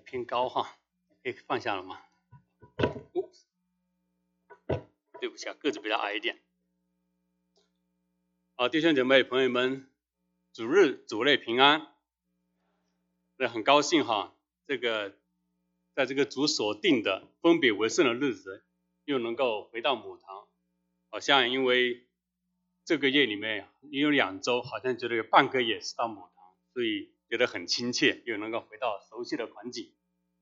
点偏高哈，可以放下了吗？对不起啊，个子比较矮一点。好，弟兄姐妹朋友们，主日主内平安。那很高兴哈，在这个主所定的分别为圣的日子，又能够回到母堂。好像因为这个月里面有2周，好像觉得有半个月是到母堂，所以觉得很亲切，又能够回到熟悉的环境。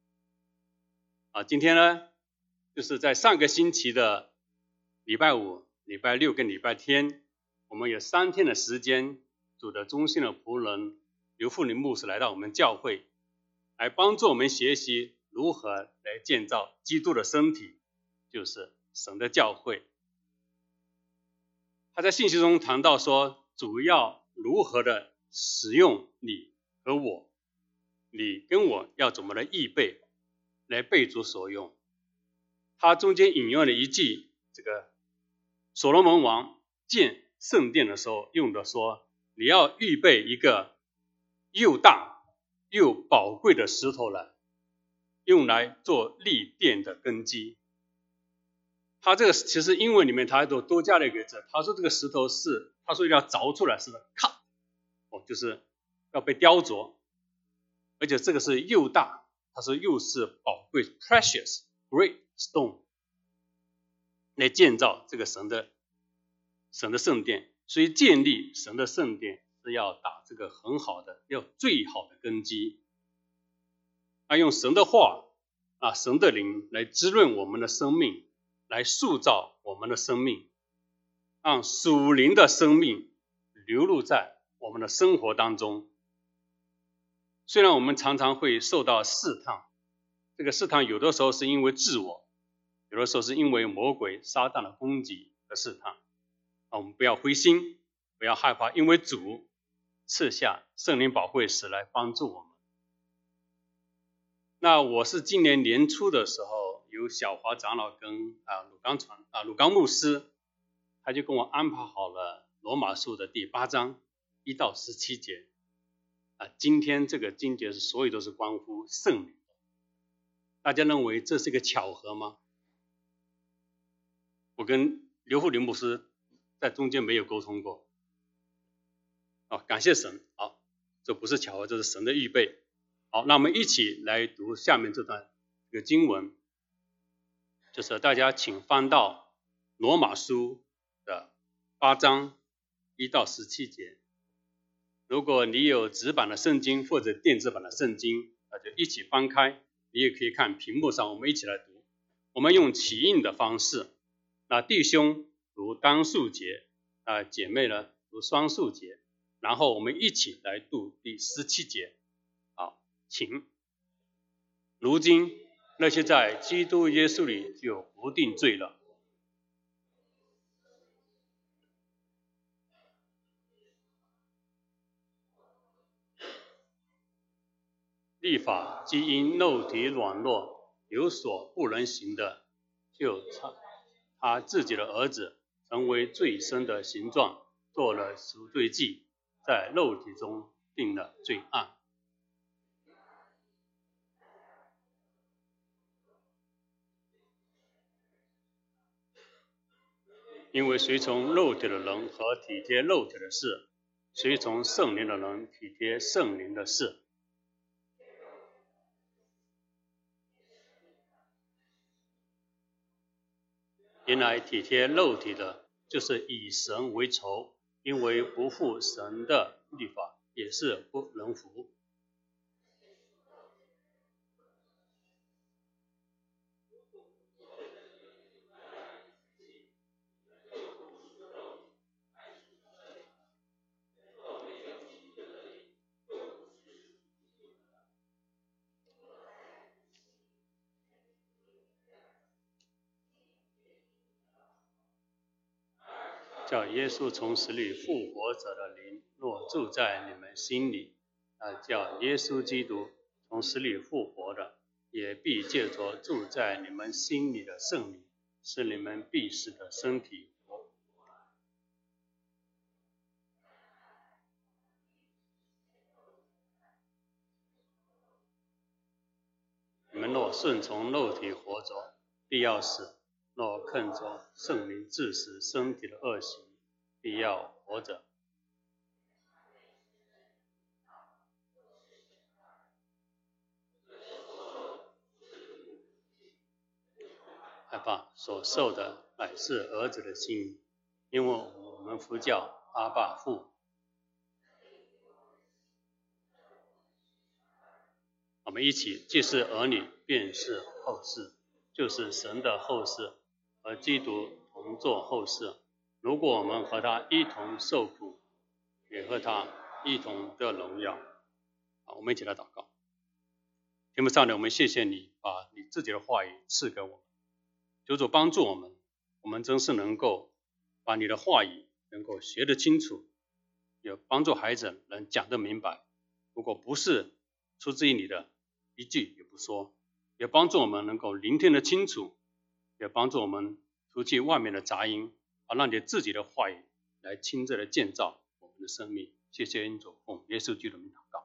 今天呢，就是在上个星期的礼拜5、礼拜6跟礼拜天，我们有3天的时间，主的忠心的仆人刘富林牧师来到我们教会，来帮助我们学习如何来建造基督的身体，就是神的教会。他在信息中谈到说，主要如何的使用你和我，你跟我要怎么的预备来被主所用。他中间引用了一句，这个所罗门王建圣殿的时候用的说，你要预备一个又大又宝贵的石头来，用来做立殿的根基。他这个其实英文里面他多加了一个字，他说这个石头是，他说要凿出来是 cut， 就是要被雕琢，而且这个是又大，他说又是宝贵 precious great stone 来建造这个神的圣殿。所以建立神的圣殿是要打这个很好的，要最好的根基，用神的话神的灵来滋润我们的生命，来塑造我们的生命，让属灵的生命流露在我们的生活当中。虽然我们常常会受到试探，这个试探有的时候是因为自我，有的时候是因为魔鬼撒旦的攻击和试探。我们不要灰心，不要害怕，因为主赐下圣灵保惠师来帮助我们。那我是今年年初的时候，有小华长老跟鲁刚牧师，他就跟我安排好了罗马书的第8章1到17节。今天这个经节所有都是关乎圣灵。大家认为这是一个巧合吗？我跟刘富林牧师在中间没有沟通过。感谢神。好，这不是巧合，这是神的预备。好，那我们一起来读下面这段这个经文，就是大家请翻到罗马书的8章1到17节。如果你有纸版的圣经或者电子版的圣经，那就一起翻开，你也可以看屏幕上，我们一起来读。我们用起印的方式，弟兄读单数节，姐妹呢读双数节，然后我们一起来读第17节。好，请。如今那些在基督耶稣里就不定罪了。律法既因肉体软弱有所不能行的，就他自己的儿子成为罪身的形状，做了赎罪祭，在肉体中定了罪案。因为随从肉体的人和体贴肉体的事，随从圣灵的人体贴圣灵的事。原来体贴肉体的，就是以神为仇，因为不服神的律法，也是不能服。叫耶稣从死里复活者的灵若住在你们心里，叫耶稣基督从死里复活的，也必借着住在你们心里的圣灵，使你们必死的身体活。 你们若顺从肉体活着，必要死；若看着圣灵治死身体的恶行，必要活着。害怕所受的乃是儿子的心，因为我们呼叫阿爸父。我们一起既是儿女，便是后嗣，就是神的后嗣，和基督同作后嗣。如果我们和他一同受苦，也和他一同得荣耀。好，我们一起来祷告。天父上帝，我们谢谢你把你自己的话语赐给我们，求主帮助我们，我们真是能够把你的话语能够学得清楚，也帮助孩子能讲得明白。如果不是出自于你的，一句也不说，也帮助我们能够聆听得清楚，也帮助我们除去外面的杂音，让你自己的话语来亲自的建造我们的生命。谢谢恩主，奉耶稣基督的名祷告。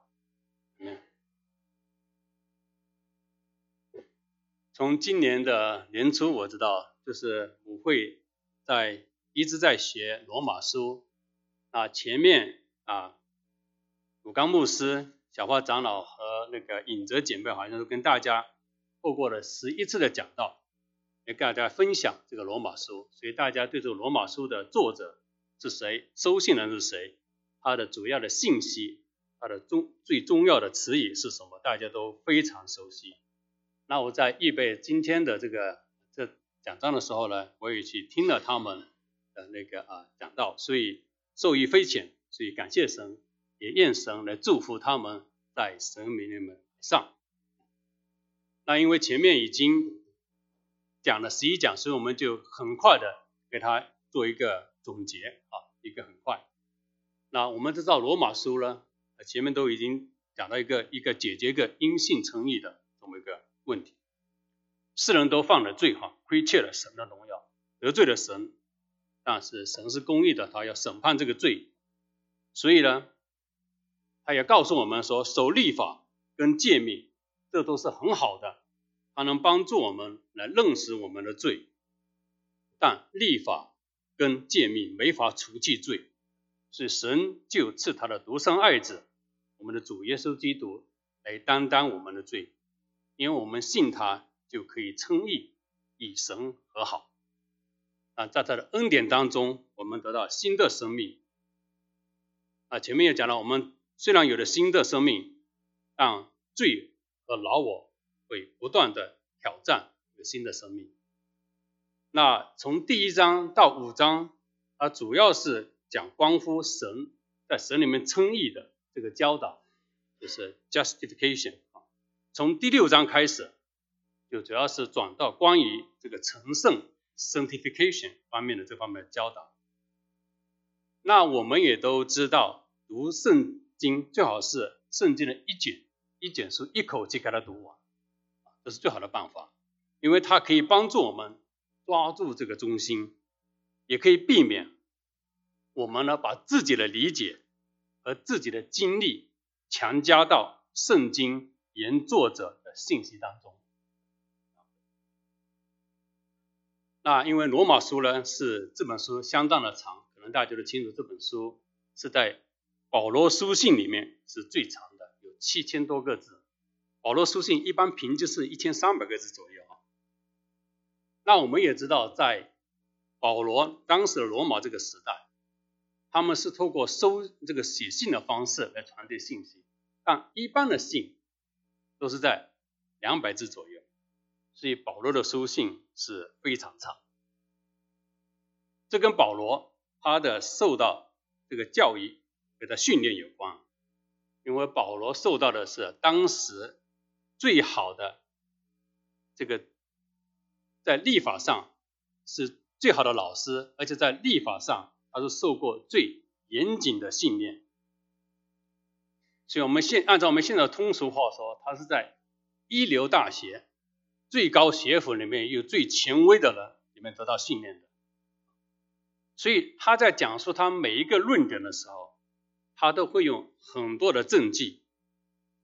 从今年的年初，我知道就是母会一直在学罗马书前面鲁刚牧师、小花长老和那个尹哲姐妹好像都跟大家透过了11次的讲道，也跟大家分享这个罗马书，所以大家对这个罗马书的作者是谁，收信人是谁，他的主要的信息，他的最重要的词语是什么，大家都非常熟悉。那我在预备今天的这讲章的时候呢，我也去听了他们的那个讲道，所以受益匪浅，所以感谢神，也愿神来祝福他们在神名里面上。那因为前面已经讲了11讲，所以我们就很快的给他做一个总结一个很快。那我们知道罗马书呢，前面都已经讲到一个解决一个因信称义的这么一个问题。世人都犯了罪亏欠了神的荣耀，得罪了神，但是神是公义的，他要审判这个罪。所以呢，他也告诉我们说，守律法跟诫命这都是很好的，它能帮助我们来认识我们的罪，但律法跟诫命没法除去罪，所以神就赐他的独生爱子，我们的主耶稣基督来担当我们的罪，因为我们信他就可以称义，与神和好。在他的恩典当中，我们得到新的生命。前面也讲了，我们虽然有了新的生命，但罪和老我会不断的挑战这个新的生命。那从第1章到5章，它主要是讲关乎神在神里面称义的这个教导，就是 justification。从第6章开始，就主要是转到关于这个成圣 sanctification 方面的教导。那我们也都知道，读圣经最好是圣经的一卷书一口气给它读完，这是最好的办法，因为它可以帮助我们抓住这个中心，也可以避免我们呢把自己的理解和自己的经历强加到圣经原作者的信息当中。那因为罗马书呢是这本书相当的长，可能大家都清楚，这本书是在保罗书信里面是最长的，有7000多个字。保罗书信一般平均是1300个字左右。那我们也知道，在保罗当时的罗马这个时代，他们是透过这个写信的方式来传递信息，但一般的信都是在200字左右，所以保罗的书信是非常长。这跟保罗他的受到这个教育给他训练有关，因为保罗受到的是当时最好的这个在律法上是最好的老师，而且在律法上他是受过最严谨的训练。所以我们按照我们现在的通俗话说，他是在一流大学最高学府里面有最权威的人里面得到训练的。所以他在讲述他每一个论点的时候，他都会用很多的证据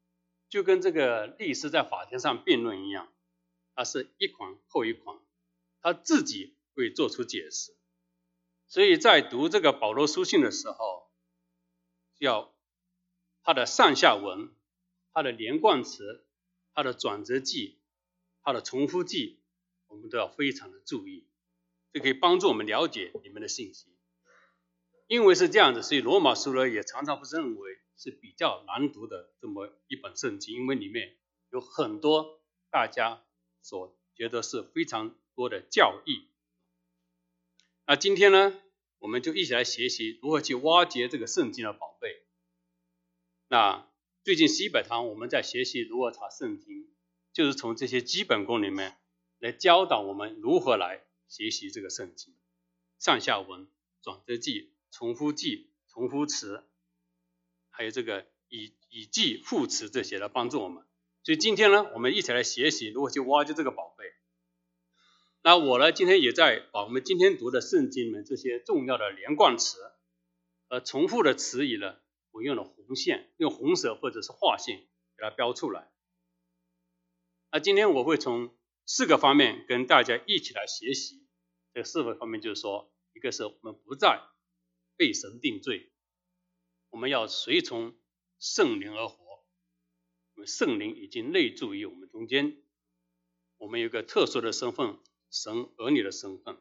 就跟这个律师在法庭上辩论一样，他是一环扣一环，他自己会做出解释。所以在读这个保罗书信的时候，要他的上下文、他的连贯词、他的转折句、他的重复句，我们都要非常的注意，这可以帮助我们了解里面的信息。因为是这样子，所以罗马书呢也常常被认为是比较难读的这么一本圣经，因为里面有很多大家所觉得是非常多的教义。那今天呢，我们就一起来学习如何去挖掘这个圣经的宝贝。那最近西北堂我们在学习如何查圣经，就是从这些基本功里面来教导我们如何来学习这个圣经，上下文、转折句、重复句、重复词，还有这个以句副词这些来帮助我们。所以今天呢，我们一起来学习如何去挖掘这个宝贝。那我呢，今天也在把我们今天读的圣经里面这些重要的连贯词和重复的词语呢，我用了红线，用红色或者是划线给它标出来。那今天我会从4个方面跟大家一起来学习。这4个方面就是说，一个是我们不再被神定罪，我们要随从圣灵而活，因为圣灵已经内住于我们中间，我们有一个特殊的身份，神儿女的身份。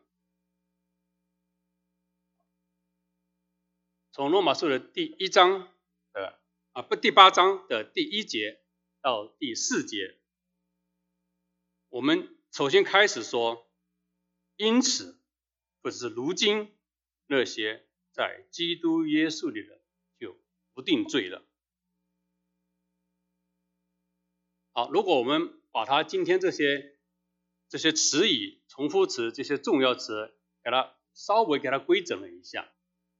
从罗马书的第8章的第1节到第4节，我们首先开始说，因此或者是如今那些在基督耶稣里的就不定罪了。好，如果我们把它今天这些词语、重复词、这些重要词给它稍微给它规整了一下。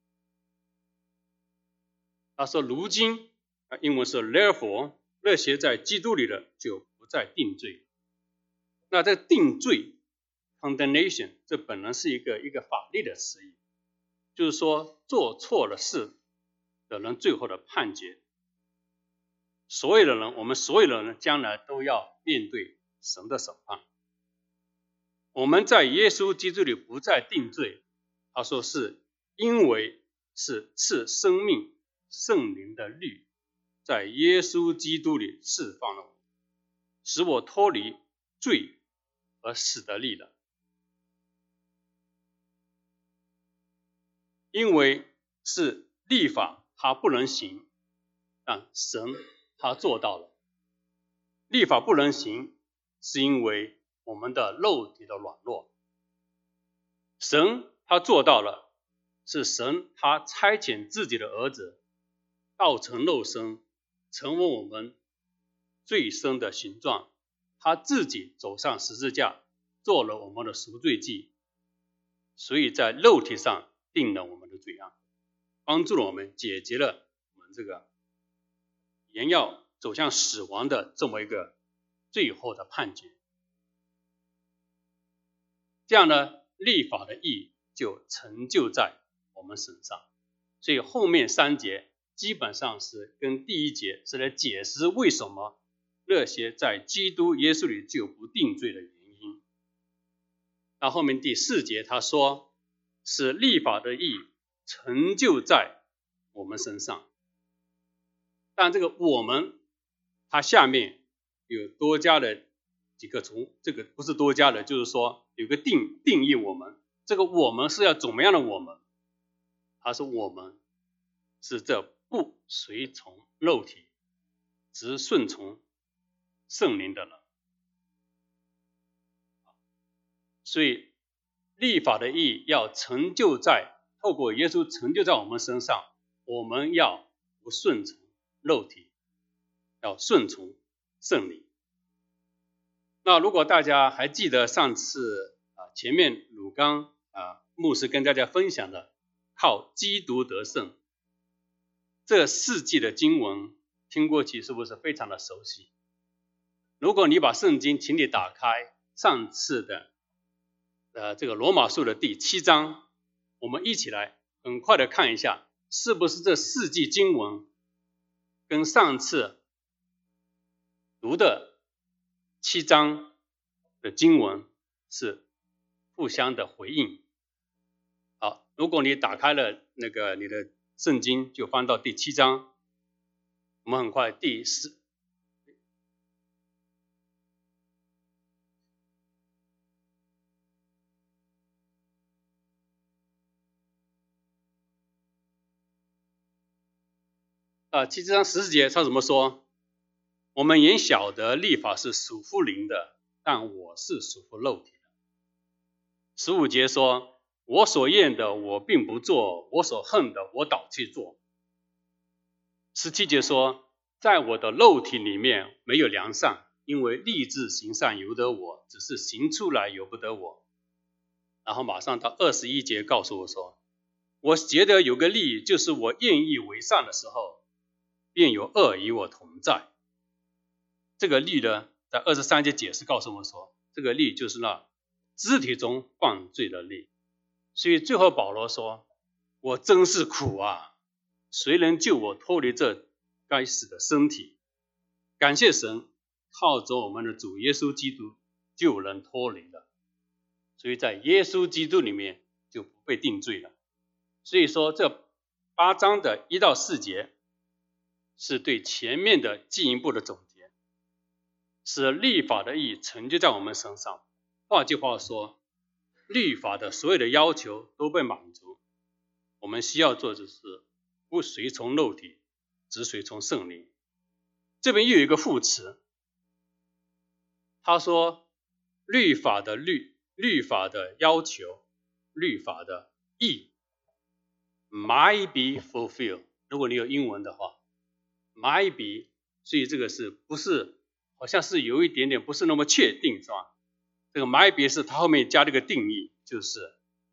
他说如今英文是 therefore 那些在基督里的就不再定罪。那这定罪 condemnation 这本来是一个法律的词语，就是说做错了事的人最后的判决。所有的人，我们所有的人将来都要面对神的审判。我们在耶稣基督里不再定罪，他说是因为是赐生命圣灵的律在耶稣基督里释放了我，使我脱离罪和死的力了。因为是律法它不能行，但神他做到了。律法不能行，是因为我们的肉体的软弱。神他做到了，是神他差遣自己的儿子道成肉身，成为我们罪身的形状，他自己走上十字架，做了我们的赎罪祭，所以在肉体上定了我们的罪案，帮助了我们解决了我们这个人要走向死亡的这么一个最后的判决。这样呢，律法的义就成就在我们身上。所以后面3节基本上是跟第1节是来解释为什么那些在基督耶稣里就不定罪的原因。那后面第4节他说，使律法的义成就在我们身上。但这个我们，它下面有多加的几个从，这个不是多加的，就是说有个定义我们。这个我们是要怎么样的我们？他说我们是这不随从肉体，只顺从圣灵的人。所以律法的义要成就在，透过耶稣成就在我们身上，我们要不顺从肉体，要顺从圣灵。那如果大家还记得上次前面鲁刚牧师跟大家分享的靠基督得胜这4句的经文，听过去是不是非常的熟悉？如果你把圣经请你打开上次的这个罗马书的第7章，我们一起来很快的看一下，是不是这4句经文跟上次读的7章的经文是互相的回应。好，如果你打开了你的圣经，就翻到第7章，我们很快第7章14节他怎么说？我们原晓得律法是属乎灵的，但我是属乎肉体的。15节说，我所愿的我并不做，我所恨的我倒去做。17节说，在我的肉体里面没有良善，因为立志行善由得我，只是行出来由不得我。然后马上到21节告诉我说，我觉得有个律，就是我愿意为善的时候，便有恶与我同在。这个律呢，在23节解释告诉我们说，这个律就是那肢体中犯罪的律。所以最后保罗说，我真是苦啊，谁能救我脱离这该死的身体？感谢神，靠着我们的主耶稣基督就能脱离了。所以在耶稣基督里面就不被定罪了。所以说这8章的1到4节是对前面的进一步的总结，使律法的义成就在我们身上。换句话说，律法的所有的要求都被满足，我们需要做的是不随从肉体，只随从圣灵。这边又有一个副词，他说律法的要求，律法的义 might be fulfilled。 如果你有英文的话 might be， 所以这个是不是好像是有一点点不是那么确定，是吧？这个 might be 是他后面加这个定义，就是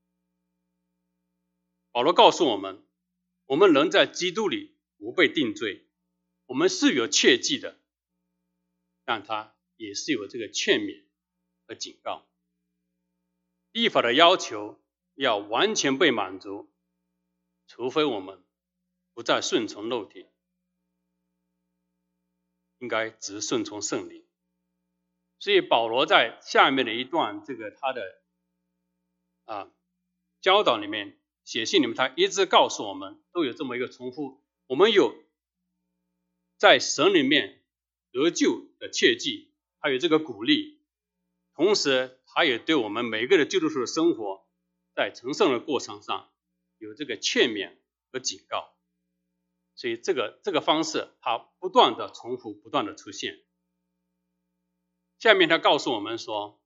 保罗告诉我们，我们人在基督里不被定罪，我们是有切记的，但他也是有这个劝勉和警告。律法的要求要完全被满足，除非我们不再顺从肉体，应该只顺从圣灵。所以保罗在下面的一段他的教导里面，写信里面，他一直告诉我们，都有这么一个重复，我们有在神里面得救的切记，还有这个鼓励，同时他也对我们每个人基督徒的生活在成圣的过程上有这个劝勉和警告。所以这个方式它不断的重复，不断的出现。下面他告诉我们说，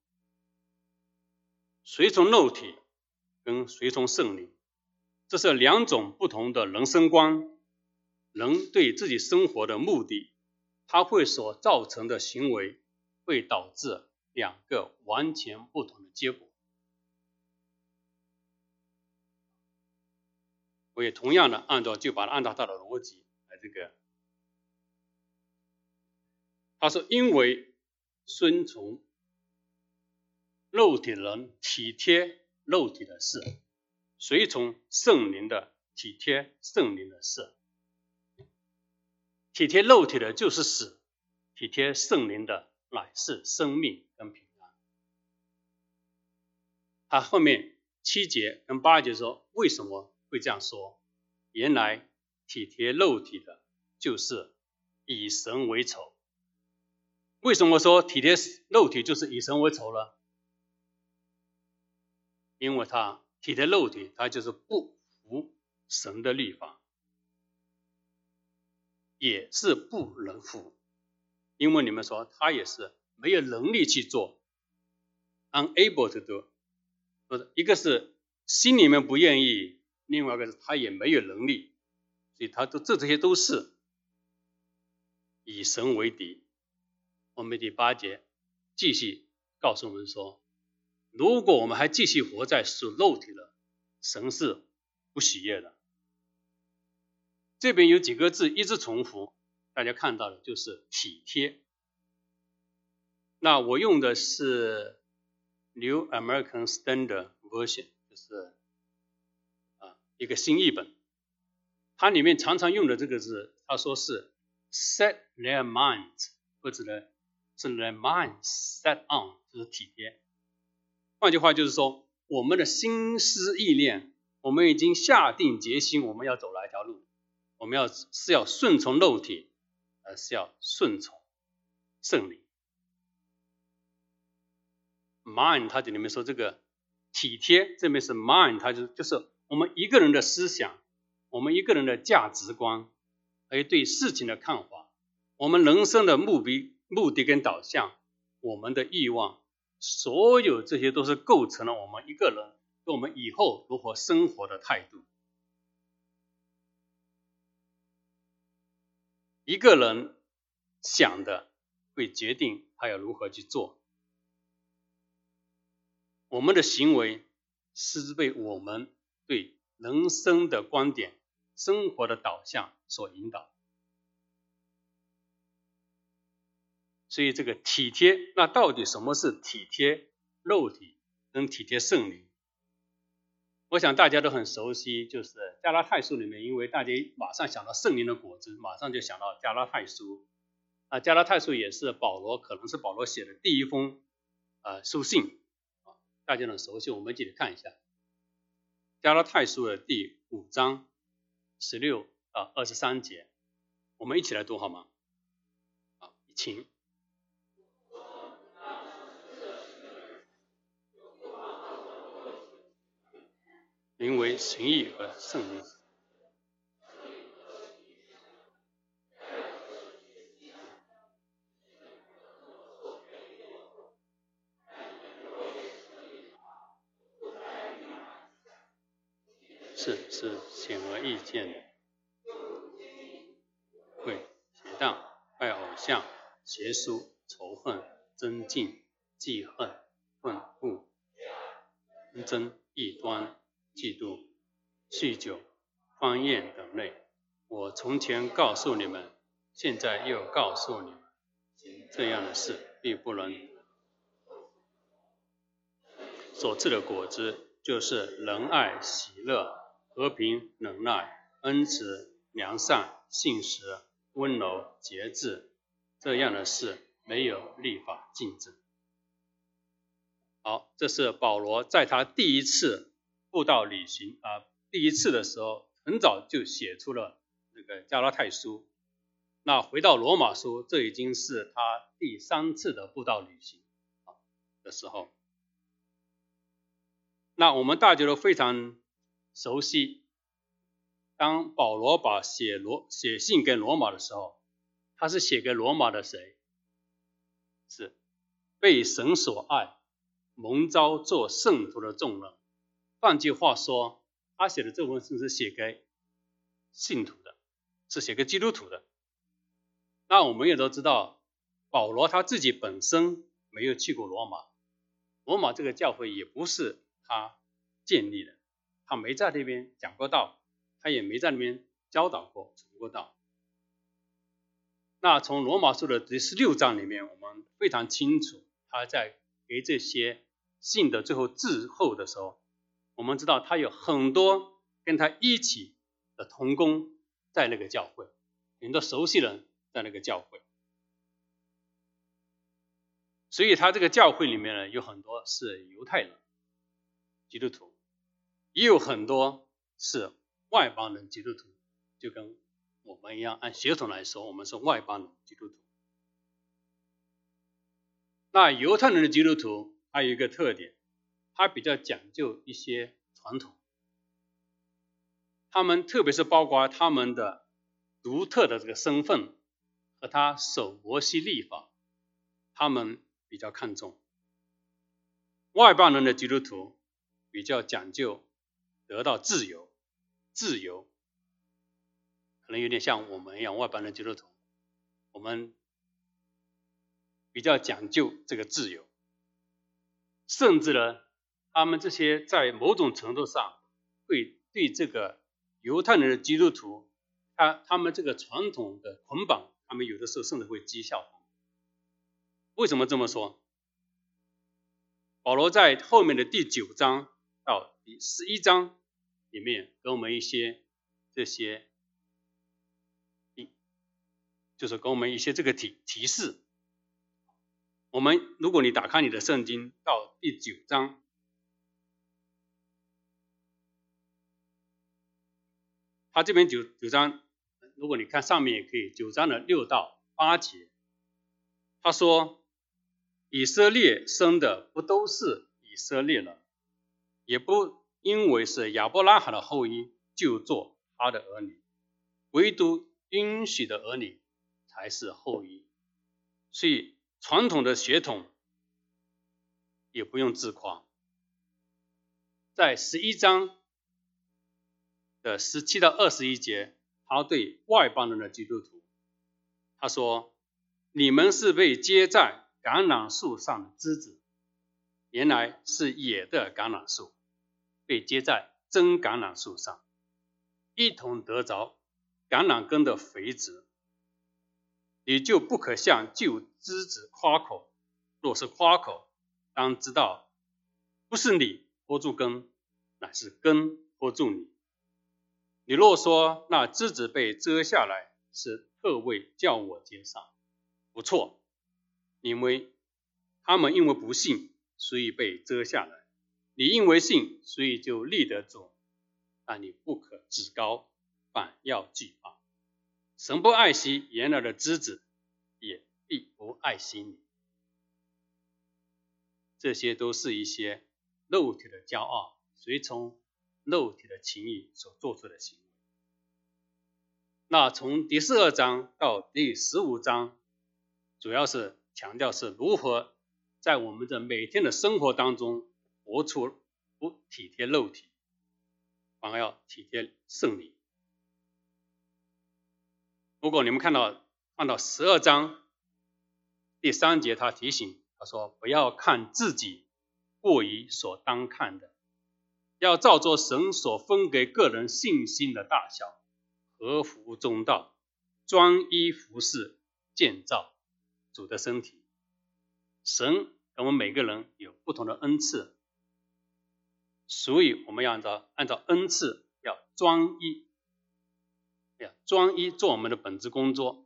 随从肉体跟随从圣灵，这是2种不同的人生观，人对自己生活的目的，它会所造成的行为会导致2个完全不同的结果。我也同样的就把它按照他的逻辑来他说，因为顺从肉体的人体贴肉体的事，随从圣灵的体贴圣灵的事。体贴肉体的就是死，体贴圣灵的乃是生命跟平安。他后面7节跟8节说，为什么会这样说？原来体贴肉体的就是以神为仇。为什么说体贴肉体就是以神为仇呢？因为他体贴肉体，他就是不服神的律法，也是不能服。因为你们说他也是没有能力去做 unable to do， 一个是心里面不愿意，另外一个是他也没有能力，所以他这些都是以神为敌。我们第8节继续告诉我们说，如果我们还继续活在属肉体了，神是不喜悦的。这边有几个字一直重复，大家看到的就是体贴。那我用的是 New American Standard Version， 就是一个新译本，它里面常常用的这个字，他说是 set their minds 或者呢是 the mind set on， 就是体贴。换句话就是说，我们的心思意念，我们已经下定决心，我们要走哪一条路，我们是要顺从肉体，而是要顺从圣灵。mind 它这里面说这个体贴，这边是 mind， 它就是我们一个人的思想，我们一个人的价值观，还有对事情的看法，我们人生的目的跟导向，我们的欲望，所有这些都是构成了我们一个人对我们以后如何生活的态度。一个人想的会决定他要如何去做。我们的行为是被我们对人生的观点、生活的导向所引导。所以这个体贴，那到底什么是体贴肉体跟体贴圣灵？我想大家都很熟悉，就是加拉太书里面，因为大家马上想到圣灵的果子，马上就想到加拉太书。加拉太书也是可能是保罗写的第一封书信，大家很熟悉，我们一起来看一下加拉太书的第5章16到23节，我们一起来读好吗？好，请。名为神意和圣灵。是显而易见的，会邪荡、拜偶像、邪书、仇恨、争竞、记恨、愤怒、纷争、异端、嫉妒、酗酒、欢宴等类。我从前告诉你们，现在又告诉你们，行这样的事必不能。所赐的果子就是仁爱、喜乐、和平、忍耐、恩慈、良善、信实、温柔、节制，这样的事没有律法禁止。好，这是保罗在他第一次布道旅行第一次的时候，很早就写出了这个加拉太书。那回到罗马书，这已经是他第3次的布道旅行的时候。那我们大家都非常熟悉，当保罗把写信给罗马的时候，他是写给罗马的谁？是被神所爱、蒙召做圣徒的众人。换句话说，他写的这封信是写给信徒的，是写给基督徒的。那我们也都知道，保罗他自己本身没有去过罗马，罗马这个教会也不是他建立的，他没在那边讲过道，他也没在那边教导过、传过道。那从罗马书的第16章里面，我们非常清楚，他在给这些信的最后致后的时候，我们知道他有很多跟他一起的同工在那个教会，很多熟悉人在那个教会。所以他这个教会里面呢，有很多是犹太人基督徒，也有很多是外邦人基督徒，就跟我们一样，按血统来说，我们是外邦人基督徒。那犹太人的基督徒还有一个特点，他比较讲究一些传统，他们特别是包括他们的独特的这个身份和他守摩西律法，他们比较看重。外邦人的基督徒比较讲究得到自由可能有点像我们一样，外邦人基督徒，我们比较讲究这个自由，甚至呢，他们这些在某种程度上会对这个犹太人的基督徒，他们这个传统的捆绑，他们有的时候甚至会讥笑他们。为什么这么说？保罗在后面的第9章到第11章里面给我们一些这些，就是给我们一些这个提示如果你打开你的圣经到第9章，他这边九章，如果你看上面也可以，9章的6到8节，他说以色列生的不都是以色列人，也不因为是亚伯拉罕的后裔就做他的儿女，唯独应许的儿女才是后裔。所以传统的血统也不用自夸。在11章的17到21节，他对外邦人的基督徒，他说你们是被接在橄榄树上的枝子，原来是野的橄榄树，被接在真橄榄树上，一同得着橄榄根的肥殖，你就不可向旧枝子夸口，若是夸口，当知道不是你拖住根，乃是根拖住你。你若说那枝子被遮下来是特为叫我接上，不错，他们因为不信，所以被遮下来，你因为信，所以就立得住，但你不可自高，反要惧怕。神不爱惜原来的枝子，也必不爱惜你。这些都是一些肉体的骄傲，随从肉体的情欲所做出的行为。那从第12章到第15章，主要是强调是如何在我们的每天的生活当中活出不体贴肉体，反而要体贴圣灵。如果你们看到12章第3节，他提醒他说不要看自己过于所当看的，要照着神所分给个人信心的大小，合乎中道，专一服侍，建造主的身体。神给我们每个人有不同的恩赐，所以我们要按照恩赐要专一做我们的本职工作。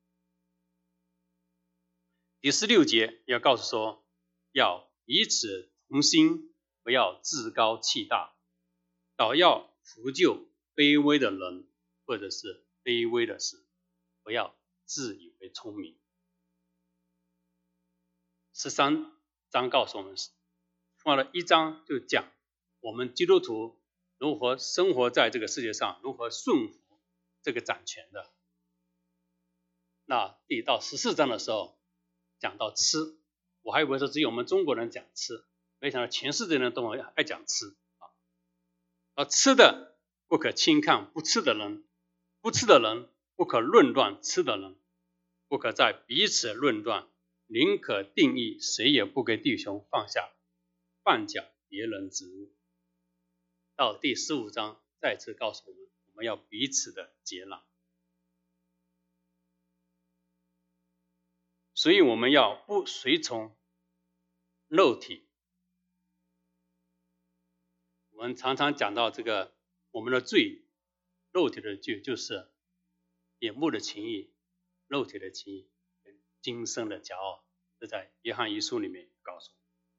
第16节要告诉说，要彼此同心，不要自高气大，倒要扶救卑微的人，或者是卑微的事，不要自以为聪明。13章告诉我们，放了1章就讲我们基督徒如何生活在这个世界上，如何顺服这个掌权的。那到14章的时候讲到吃，我还以为说只有我们中国人讲吃，没想到全世界人都爱讲吃啊。吃的不可轻看不吃的人，不吃的人不可论断吃的人，不可在彼此论断，宁可定义谁也不给弟兄放下绊脚别人之物。到第15章再次告诉我们要彼此的接纳。所以我们要不随从肉体。我们常常讲到这个我们的罪，肉体的罪就是眼目的情欲，肉体的情欲，今生的骄傲，这在约翰一书里面告诉我们。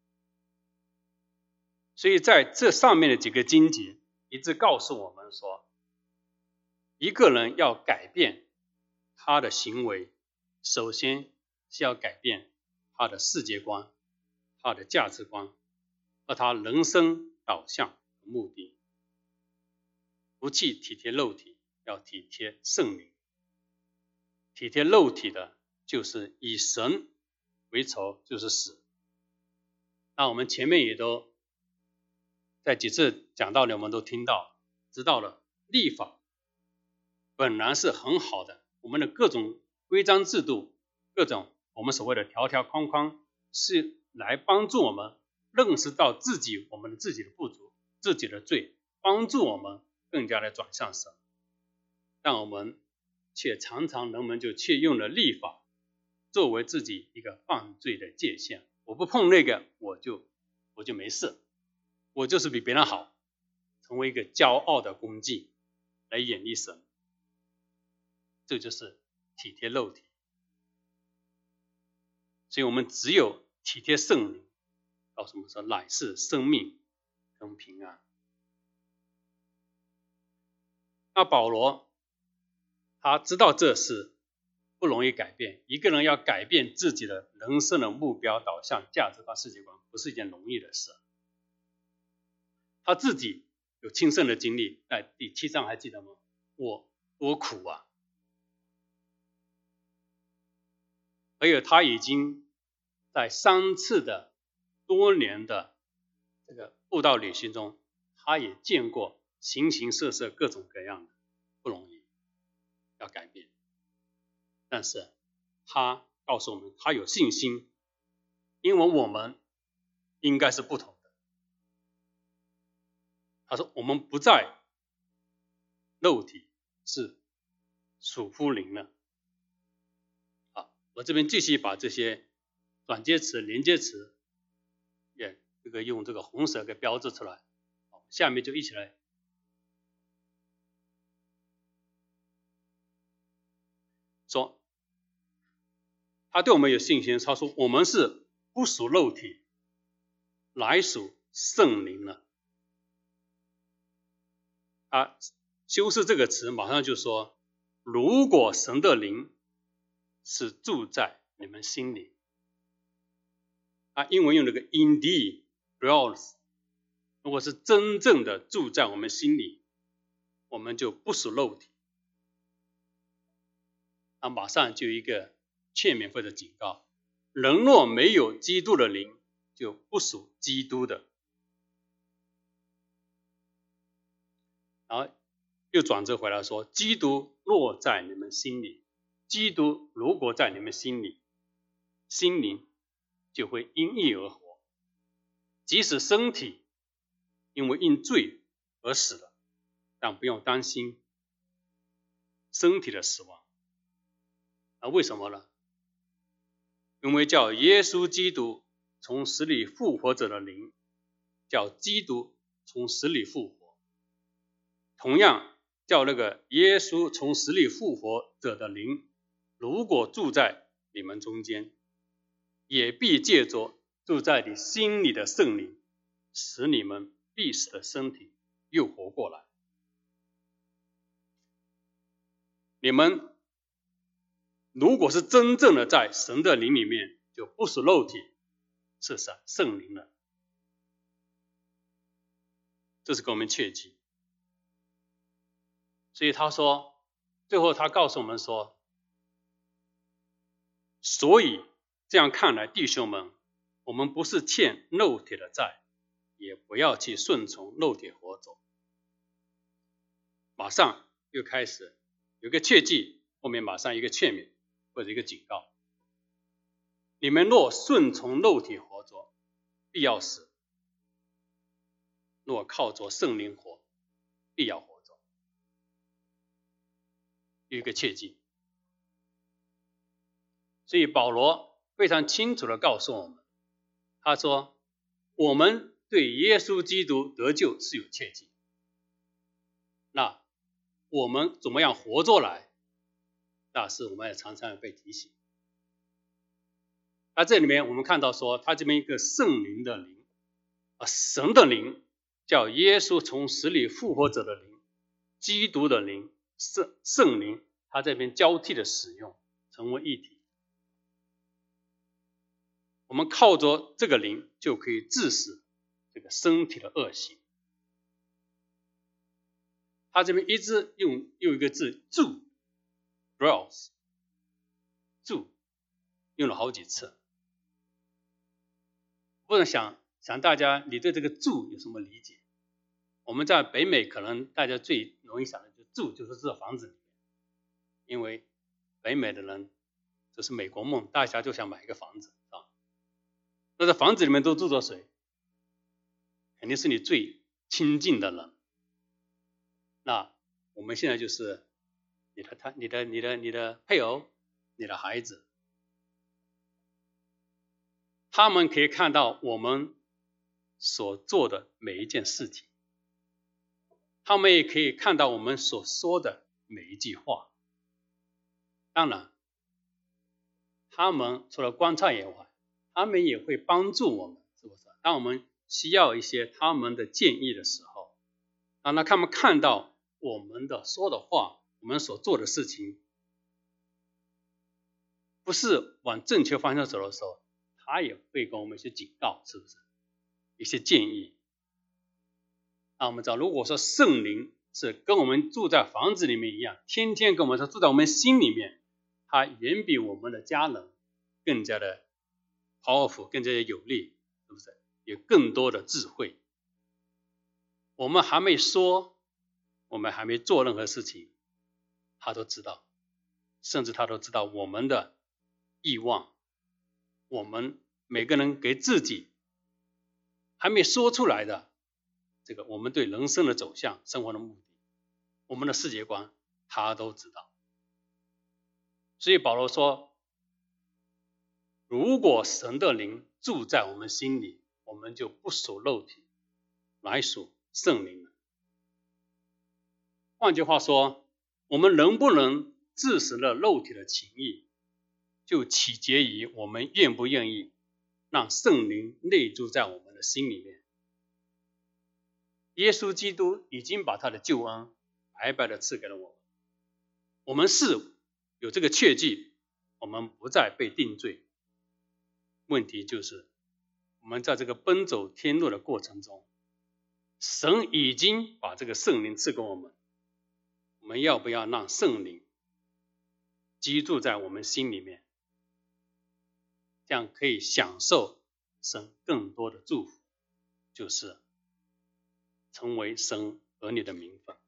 所以在这上面的几个经节一直告诉我们说，一个人要改变他的行为，首先是要改变他的世界观，他的价值观，和他人生导向的目的。不去体贴肉体，要体贴圣灵。体贴肉体的就是以神为仇，就是死。那我们前面也都在几次讲道里我们都听到知道了，律法本来是很好的，我们的各种规章制度，各种我们所谓的条条框框，是来帮助我们认识到我们自己的不足，自己的罪，帮助我们更加的转向神。但我们却常常人们却用了律法作为自己一个犯罪的界限，我不碰那个我就没事，我就是比别人好，成为一个骄傲的工具来远离神。这就是体贴肉体。 所以我们只有体贴圣灵，告诉我们说乃是生命跟平安。那保罗他知道这是不容易改变，一个人要改变自己的人生的目标导向、价值观、世界观，不是一件容易的事。他自己有亲身的经历，在第7章还记得吗？我多苦啊！还有他已经在3次的多年的这个布道旅行中，他也见过形形色色各种各样的，不容易，要改变。但是他告诉我们，他有信心，因为我们应该是不同的。他说我们不在肉体，是属乎灵了。我这边继续把这些转接词、连接词也用这个红色给标志出来。下面就一起来说，他对我们有信心，他说我们是不属肉体，乃属圣灵了。修饰这个词马上就说，如果神的灵是住在你们心里，英文用那个 indeed dwells， 如果是真正的住在我们心里，我们就不属肉体。马上就有一个劝勉或者警告，人若没有基督的灵，就不属基督的。然后又转折回来说，基督若在你们心里，基督如果在你们心里，心灵就会因义而活。即使身体因为因罪而死了，但不用担心身体的死亡。为什么呢？因为叫耶稣基督从死里复活者的灵，叫基督从死里复活，同样叫那个耶稣从死里复活者的灵，如果住在你们中间，也必借着住在你心里的圣灵，使你们必死的身体又活过来。你们如果是真正的在神的灵里面，就不属肉体，是圣灵了。这是给我们切记。所以他说，最后他告诉我们说，所以这样看来，弟兄们，我们不是欠肉体的债，也不要去顺从肉体活走。马上又开始有个切记，后面马上一个劝勉或者一个警告，你们若顺从肉体活着，必要死；若靠着圣灵活，必要活着。有一个切记。所以保罗非常清楚地告诉我们，他说我们对耶稣基督得救是有切记，那我们怎么样活着来，那是我们也常常要被提醒。那这里面我们看到说，他这边一个圣灵的灵，神的灵，叫耶稣从死里复活者的灵，基督的灵，圣灵，他这边交替的使用，成为一体。我们靠着这个灵就可以治死这个身体的恶行。他这边一直用一个字住 dwells， 住用了好几次。不能想大家你对这个住有什么理解？我们在北美可能大家最容易想的就是住就是这房子里面，因为北美的人这是美国梦，大家就想买一个房子啊。那在房子里面都住着谁？肯定是你最亲近的人。那我们现在就是你的配偶，你的孩子，他们可以看到我们所做的每一件事情，他们也可以看到我们所说的每一句话。当然他们除了观察以外， 他们也会帮助我们，是不是？当我们需要一些他们的建议的时候，让他们看到我们的说的话，我们所做的事情不是往正确方向走的时候，他也会跟我们一些警告，是不是？一些建议。那我们知道，如果说圣灵是跟我们住在房子里面一样，天天跟我们说住在我们心里面，他远比我们的家人更加的 powerful， 更加的有力，是不是？有更多的智慧。我们还没说，我们还没做任何事情，他都知道，甚至他都知道我们的欲望，我们每个人给自己还没说出来的这个我们对人生的走向、生活的目的、我们的世界观，他都知道。所以保罗说，如果神的灵住在我们心里，我们就不属肉体，乃属圣灵了。换句话说，我们能不能致死了肉体的情欲，就取决于我们愿不愿意让圣灵内住在我们的心里面。耶稣基督已经把他的救恩白白的赐给了我们，我们是有这个确据，我们不再被定罪。问题就是我们在这个奔走天路的过程中，神已经把这个圣灵赐给我们，我们要不要让圣灵居住在我们心里面，这样可以享受神更多的祝福，就是成为神儿女的名分。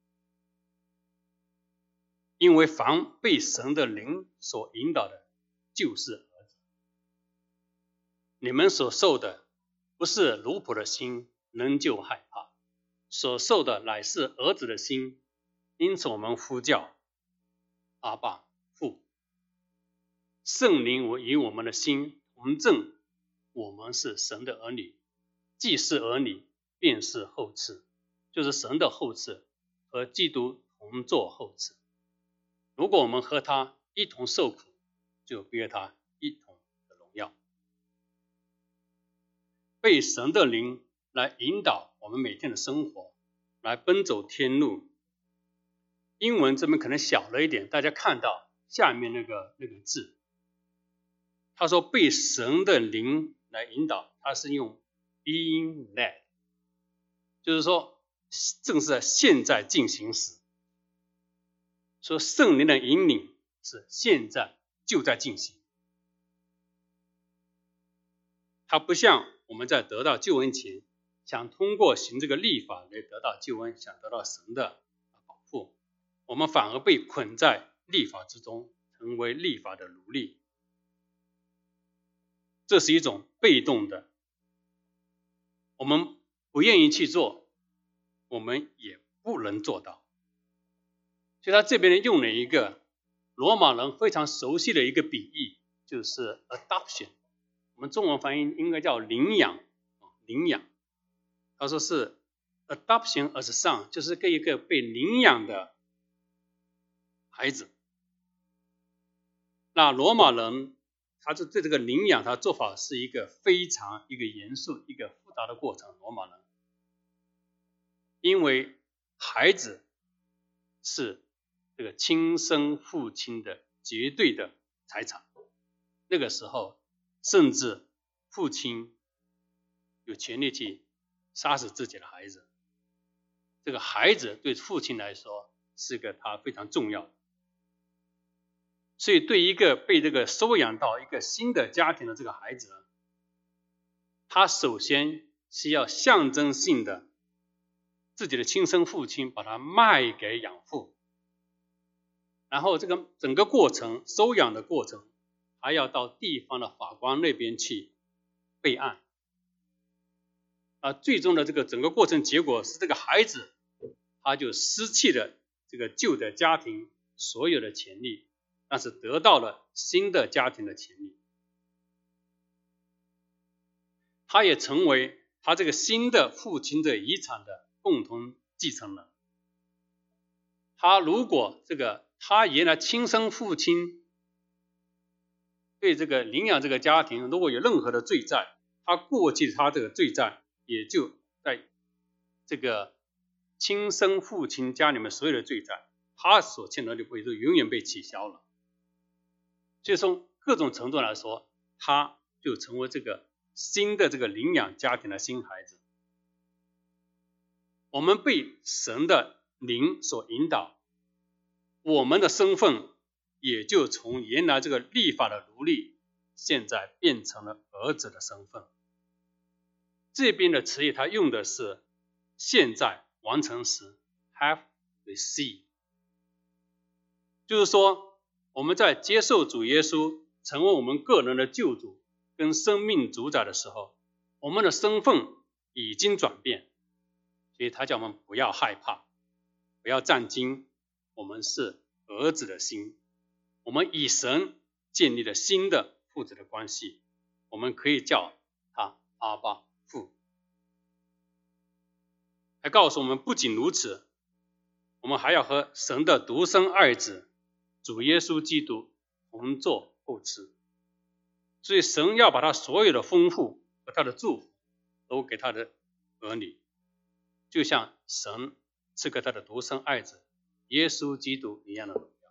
因为凡被神的灵所引导的，就是儿子。你们所受的不是奴仆的心，仍旧害怕，所受的乃是儿子的心，因此我们呼叫阿爸父。圣灵与我们的心同证，我们是神的儿女，既是儿女，便是后嗣，就是神的后嗣，和基督同作后嗣。如果我们和他一同受苦，就必和他一同的荣耀。被神的灵来引导我们每天的生活，来奔走天路。英文这边可能小了一点，大家看到下面那个字，他说被神的灵来引导，他是用 being led， 就是说正是在现在进行时，说圣灵的引领是现在就在进行。它不像我们在得到救恩前想通过行这个律法来得到救恩，想得到神的保护，我们反而被捆在律法之中，成为律法的奴隶。这是一种被动的，我们不愿意去做，我们也不能做到。所以他这边用了一个罗马人非常熟悉的一个比喻，就是 adoption， 我们中文翻译应该叫领养。他说是 adoption as son， 就是给一个被领养的孩子。那罗马人他对这个领养他做法是一个非常严肃一个复杂的过程。罗马人因为孩子是这个亲生父亲的绝对的财产，那个时候甚至父亲有权利去杀死自己的孩子，这个孩子对父亲来说是个他非常重要的。所以对一个被这个收养到一个新的家庭的这个孩子，他首先需要象征性的自己的亲生父亲把他卖给养父，然后这个整个过程收养的过程还要到地方的法官那边去备案。最终的这个整个过程结果是这个孩子他就失去了这个旧的家庭所有的权利，但是得到了新的家庭的权利，他也成为他这个新的父亲的遗产的共同继承人。他如果他原来亲生父亲对这个领养这个家庭如果有任何的罪债，他过去他这个罪债也就在这个亲生父亲家里面所有的罪债，他所欠的就会就永远被取消了。所以从各种程度来说，他就成为这个新的这个领养家庭的新孩子。我们被神的灵所引导，我们的身份也就从原来这个律法的奴隶，现在变成了儿子的身份。这边的词语它用的是现在完成时 have received， 就是说我们在接受主耶稣成为我们个人的救主跟生命主宰的时候，我们的身份已经转变，所以他叫我们不要害怕，不要战惊，我们是儿子的心，我们与神建立了新的父子的关系，我们可以叫他阿爸父。还告诉我们，不仅如此，我们还要和神的独生爱子主耶稣基督同坐后嗣。所以神要把他所有的丰富和他的祝福都给他的儿女，就像神赐给他的独生爱子耶稣基督一样的荣耀。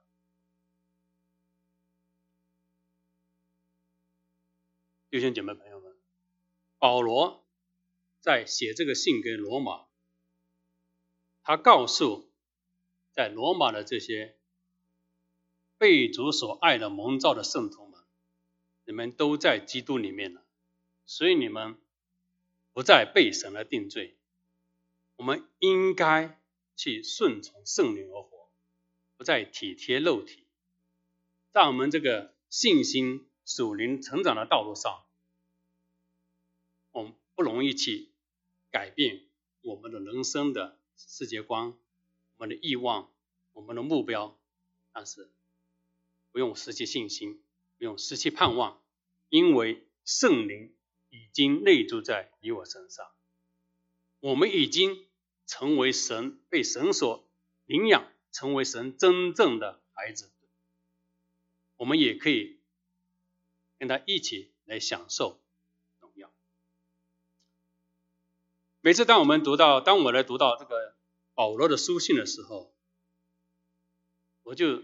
弟兄姐妹朋友们，保罗在写这个信给罗马，他告诉在罗马的这些被主所爱的蒙召的圣徒们，你们都在基督里面了，所以你们不再被神来定罪。我们应该去顺从圣灵而活，不再体贴肉体。在我们这个信心属灵成长的道路上，我们不容易去改变我们的人生的世界观，我们的欲望，我们的目标，但是不用失去信心，不用失去盼望，因为圣灵已经内住在你我身上，我们已经成为神，被神所领养，成为神真正的孩子，我们也可以跟他一起来享受荣耀。每次当我来读到这个保罗的书信的时候，我就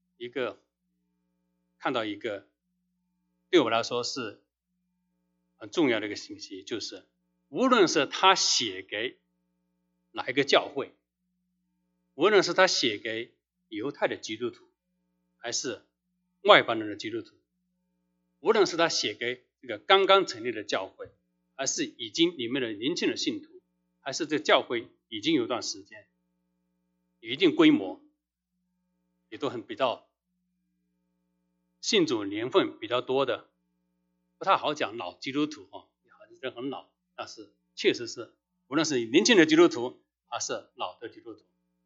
看到一个对我来说是很重要的一个信息，就是无论是他写给哪一个教会，无论是他写给犹太的基督徒，还是外邦人的基督徒，无论是他写给这个刚刚成立的教会，还是已经里面的年轻的信徒，还是这教会已经有一段时间，有一定规模，也都比较信主年份比较多的，不太好讲老基督徒好像很老，但是确实是无论是年轻的基督徒还是老的基督徒，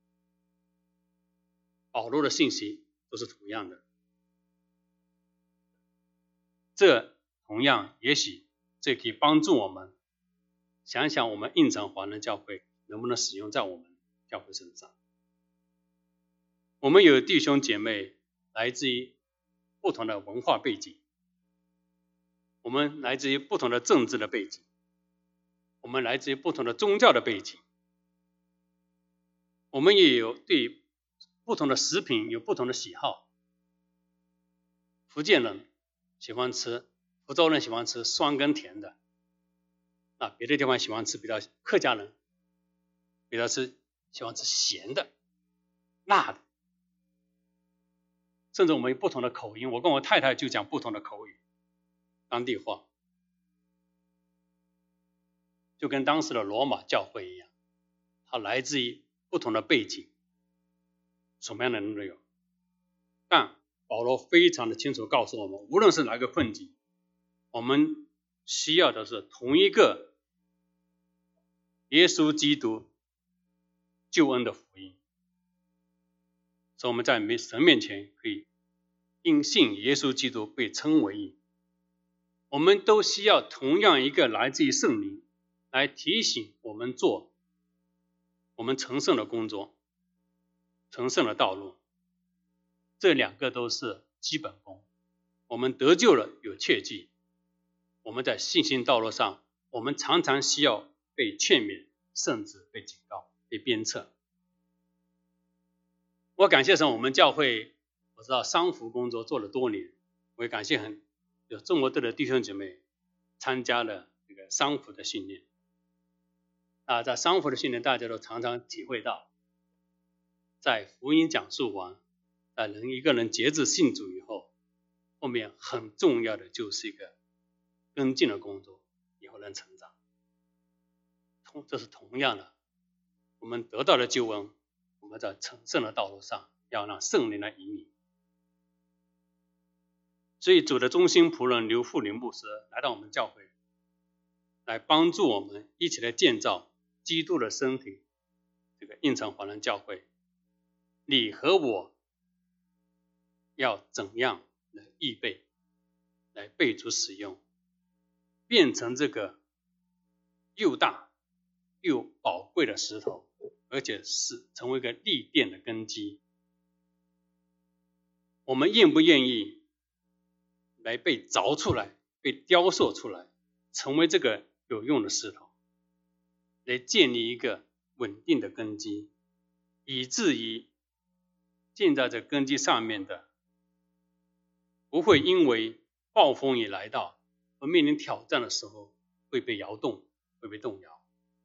保罗的信息都是同样的。这同样也许这可以帮助我们想想我们应城华人教会能不能使用在我们教会身上。我们有弟兄姐妹来自于不同的文化背景，我们来自于不同的政治的背景，我们来自于不同的宗教的背景，我们也有对不同的食品有不同的喜好。福建人喜欢吃，福州人喜欢吃酸跟甜的，别的地方喜欢吃，比较客家人比较喜欢吃咸的、辣的，甚至我们有不同的口音，我跟我太太就讲不同的口语，当地话，就跟当时的罗马教会一样，它来自于不同的背景，什么样的人都有。但保罗非常的清楚告诉我们，无论是哪个困境，我们需要的是同一个耶稣基督救恩的福音，所以我们在神面前可以因信耶稣基督被称为义。我们都需要同样一个来自于圣灵来提醒我们做我们成圣的工作，成圣的道路，这两个都是基本功。 我们得救了有切记，我们在信心道路上，我们常常需要被劝勉，甚至被警告、被鞭策。我感谢神，我们教会我知道商福工作做了多年，我也感谢有中国队的弟兄姐妹参加了这个商福的训练。在商福的训练，大家都常常体会到，在福音讲述完，一个人节制信主以后，后面很重要的就是一个跟进的工作，以后能成长。这是同样的，我们得到了救恩，我们在成圣的道路上要让圣灵来引领。所以主的忠心仆人刘富林牧师来到我们教会，来帮助我们一起来建造基督的身体，这个应城华人教会。你和我要怎样来预备，来被主使用，变成这个又大又宝贵的石头，而且是成为一个立殿的根基。我们愿不愿意来被凿出来，被雕塑出来，成为这个有用的石头，来建立一个稳定的根基，以至于建在这根基上面的不会因为暴风雨来到和面临挑战的时候会被摇动，会被动摇。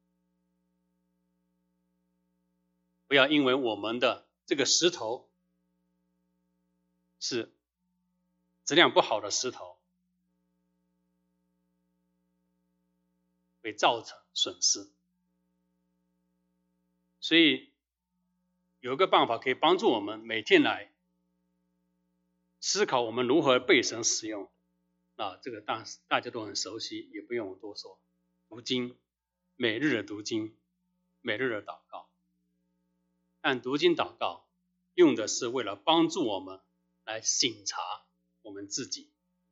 不要因为我们的这个石头是质量不好的石头，会造成损失。所以有一个办法可以帮助我们每天来思考我们如何被神使用。这个大家都很熟悉，也不用我多说。读经，每日的读经，每日的祷告。但读经祷告用的是为了帮助我们来省察我们自己，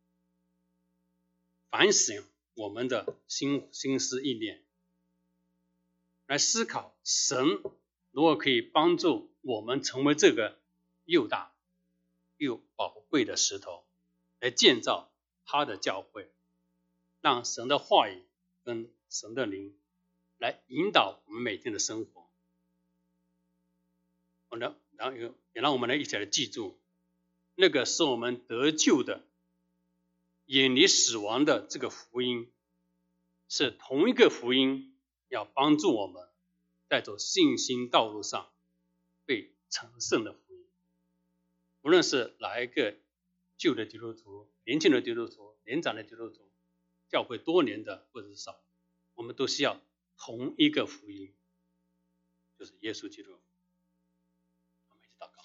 反省我们的心思意念，来思考神如何可以帮助我们成为这个又大又宝贵的石头，来建造他的教会，让神的话语跟神的灵来引导我们每天的生活。然后也让我们来一起来记住，那个是我们得救的远离死亡的这个福音，是同一个福音，要帮助我们在走信心道路上被成圣的福音。无论是哪一个旧的基督徒、年轻的基督徒、年长的基督徒，教会多年的或者是少，我们都需要同一个福音，就是耶稣基督。我们一起祷告。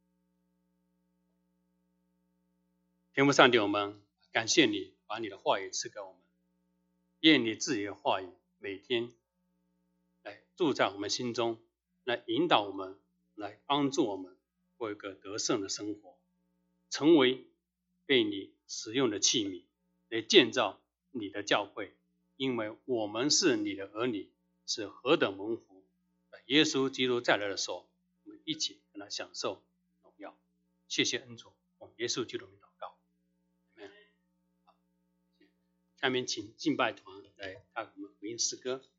天父上帝，我们感谢你把你的话语赐给我们，愿你自己的话语每天来住在我们心中，来引导我们，来帮助我们过一个得胜的生活，成为被你使用的器皿，来建造你的教会。因为我们是你的儿女，是何等蒙福。在耶稣基督再来的时候，我们一起跟他享受荣耀。谢谢恩主，奉耶稣基督的名祷告。下面请敬拜团来带我们回应诗歌。